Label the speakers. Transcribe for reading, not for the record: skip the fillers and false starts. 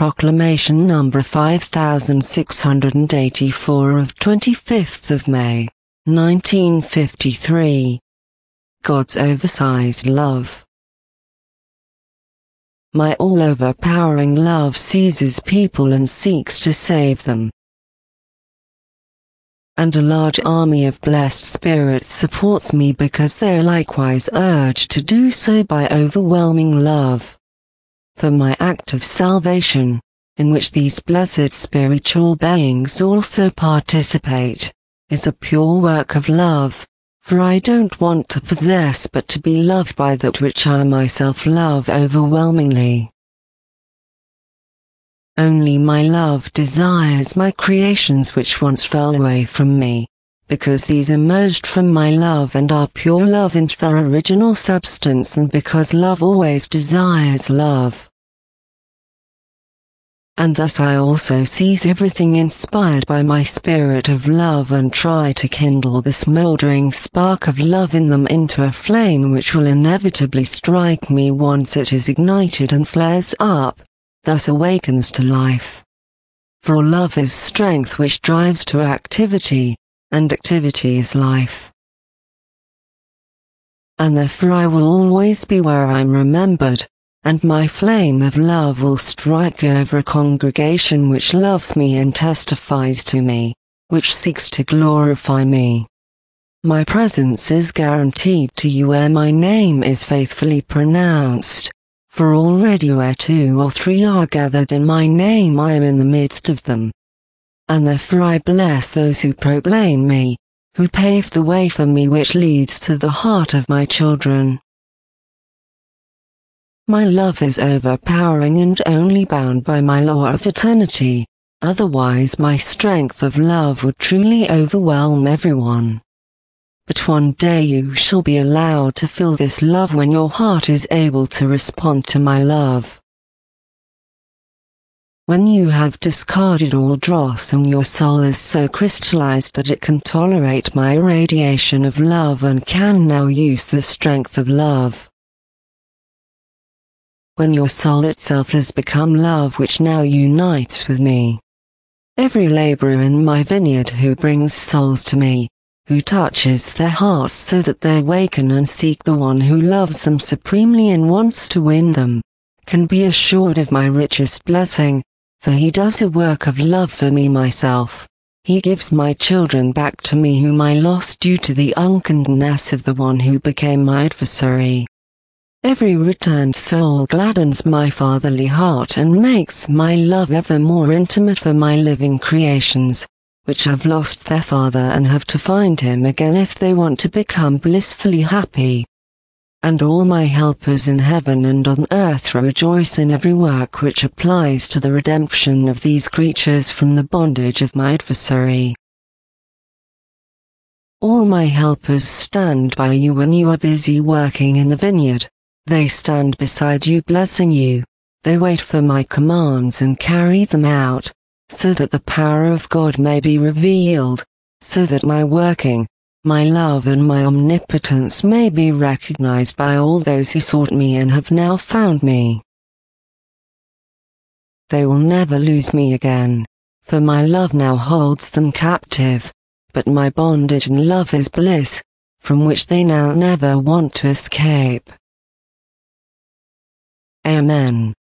Speaker 1: Proclamation number 5684 of 25th of May, 1953. God's oversized love. My all-overpowering love seizes people and seeks to save them. And a large army of blessed spirits supports me because they are likewise urged to do so by overwhelming love. For my act of salvation, in which these blessed spiritual beings also participate, is a pure work of love, for I don't want to possess but to be loved by that which I myself love overwhelmingly. Only my love desires my creations which once fell away from me, because these emerged from my love and are pure love in their original substance, and because love always desires love. And thus I also seize everything inspired by my spirit of love and try to kindle the smouldering spark of love in them into a flame which will inevitably strike me once it is ignited and flares up, thus awakens to life. For love is strength which drives to activity, and activity is life. And therefore I will always be where I am remembered, and my flame of love will strike over a congregation which loves me and testifies to me, which seeks to glorify me. My presence is guaranteed to you where my name is faithfully pronounced, for already where 2 or 3 are gathered in my name I am in the midst of them. And therefore I bless those who proclaim me, who pave the way for me which leads to the heart of my children. My love is overpowering and only bound by my law of eternity, otherwise my strength of love would truly overwhelm everyone. But one day you shall be allowed to feel this love when your heart is able to respond to my love. When you have discarded all dross and your soul is so crystallized that it can tolerate my irradiation of love and can now use the strength of love. When your soul itself has become love which now unites with me. Every laborer in my vineyard who brings souls to me, who touches their hearts so that they awaken and seek the one who loves them supremely and wants to win them, can be assured of my richest blessing, for he does a work of love for me myself. He gives my children back to me whom I lost due to the unkindness of the one who became my adversary. Every returned soul gladdens my fatherly heart and makes my love ever more intimate for my living creations, which have lost their father and have to find him again if they want to become blissfully happy. And all my helpers in heaven and on earth rejoice in every work which applies to the redemption of these creatures from the bondage of my adversary. All my helpers stand by you when you are busy working in the vineyard. They stand beside you blessing you. They wait for my commands and carry them out, so that the power of God may be revealed, so that my working, my love and my omnipotence may be recognized by all those who sought me and have now found me. They will never lose me again, for my love now holds them captive, but my bondage and love is bliss, from which they now never want to escape. Amen.